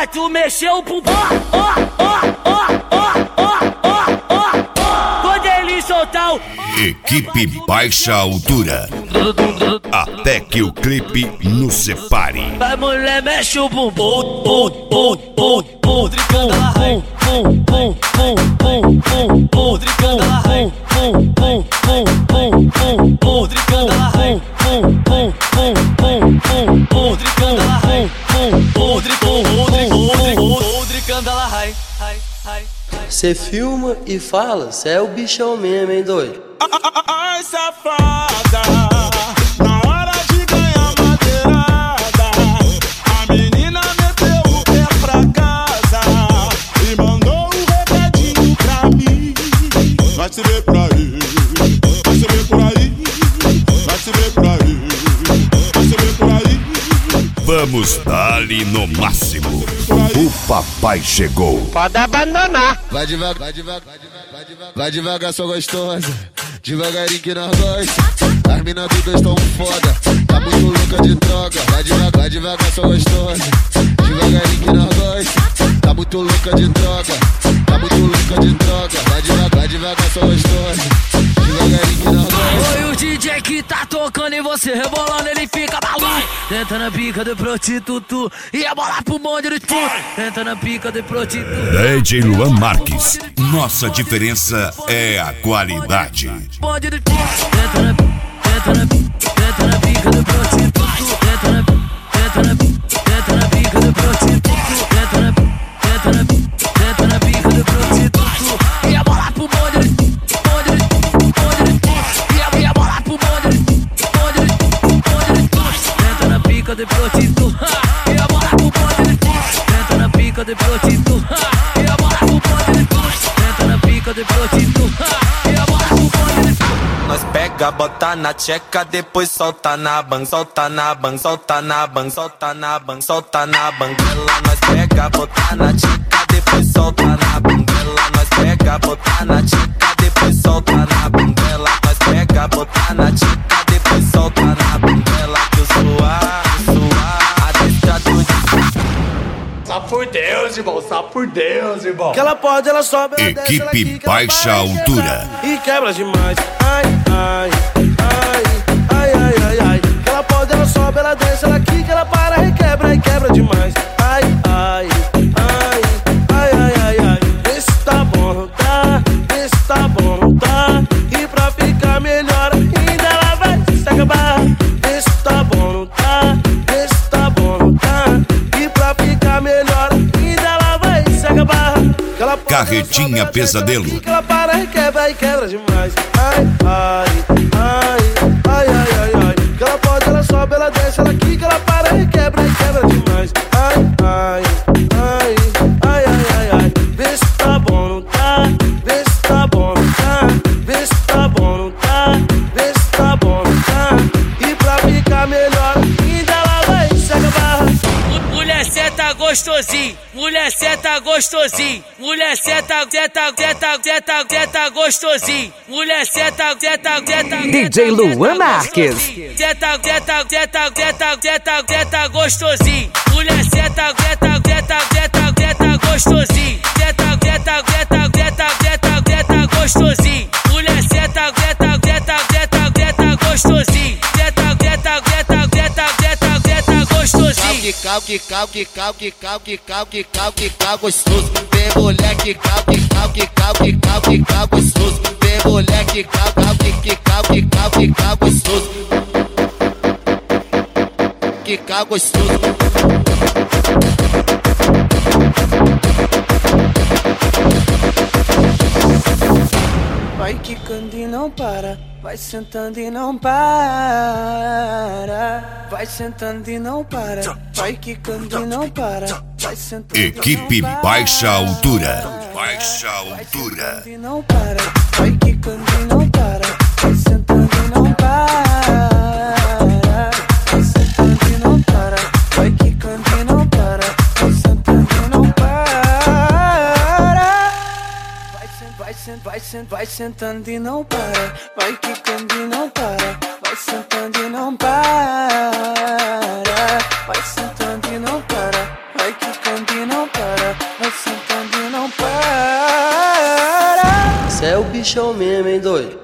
Vai tu mexer o bumbum. Quando ele soltar o... Equipe Baixa Altura. Até que o clipe nos separe. Vai mulher, mexe o bumbum. Cê filma e fala, cê é o bichão mesmo, hein, doido? Ai, safada, na hora de ganhar madeirada, a menina meteu o pé pra casa e mandou um recadinho pra mim. Vai se ver por aí, vai se ver por aí, vai se ver por aí, vai se ver por aí. Vamos dar-lhe no máximo. O papai chegou. Pode abandonar. Vai devagar, vai devagar, vai devagar, só gostosa. Devagarinho que nós gosta. As minas todas tão foda. Tá muito louca de droga. Vai devagar, só gostosa. Devagarinho que nós gosta. Tá muito louca de droga. Tá muito louca de droga. Vai devagar, só gostosa. Devagarinho que nós gosta. Foi o DJ que tá tocando e você rebolando, ele fica maluco. Tenta na pica de prostituto e a bola pro monte de tudo. Tenta na pica de prostituto. DJ Luan Marques. Nossa diferença é a qualidade. Monte de tudo. Tenta na pica de prostituto. Tenta na pica de prostituto. Tenta na pica de prostituto. E a bola pro monte de tudo. E a bola pro monte de tudo. Tenta na pica de prostituto. E a bola pro monte de tudo. Tenta na pica de prostituto. E a bola pro monte de tudo. Tenta na pica de prostituto. E a bola pro monte de tudo. Nós pega, bota na tcheca, depois solta na banguela, solta na banguela. Nós pega, bota na tcheca, depois solta na banguela. Nós pega, bota na tcheca, depois solta na banguela. Nós pega, bota na tcheca, depois solta na banguela. Que eu sou adestrador de... Só por Deus, irmão. Que ela pode, ela sobe, ela desce, ela Equipe quica, ela Baixa para, Altura. E quebra demais. Ai. Que ela pode, ela sobe, ela desce, ela quica, ela para, e quebra demais. Ai. Vê se tá bom, não tá? Vê se tá bom, não tá? E pra ficar melhor ainda ela vai se acabar. Vê se tá bom, não tá? Vê se tá bom, não tá? E pra ficar melhor ainda ela vai se acabar. Carretinha Pesadelo. Que ela para e quebra demais. Ai. Que ela pode, ela sobe, ela desce, ela quica, ela para e quebra demais. Ai. Vê se tá bom, não tá? Vê se tá bom, não tá? Vê se tá bom, não tá? Vê se tá bom, não tá? E pra ficar melhor ainda ela vai se acabar. Mulher senta gostosinho, mulher senta gostosinho, mulher senta gostosinho, mulher senta DJ Luan Marques. Senta gostosinho, mulher senta gostosinho, senta gostosinho, mulher senta gostosinho, Quicar gostoso. Tem mulher que quicar gostoso. Tem mulher que quicar gostoso. Quicar gostoso. Vai quicando e não para, vai sentando e não para. Vai sentando e não para, vai quicando e não para. Vai sentando Equipe Baixa Altura. Baixa Vai Altura. sentando e não para, vai quicando e não para. Vai sentando e não para. Vai sentando e não para, vai quicando e não para. Vai sentando e não para. Vai sentando e não para, vai quicando e não para. Vai sentando e não para. Vai sentando e não para, vai quicando e não é o bichão mesmo, hein, doido?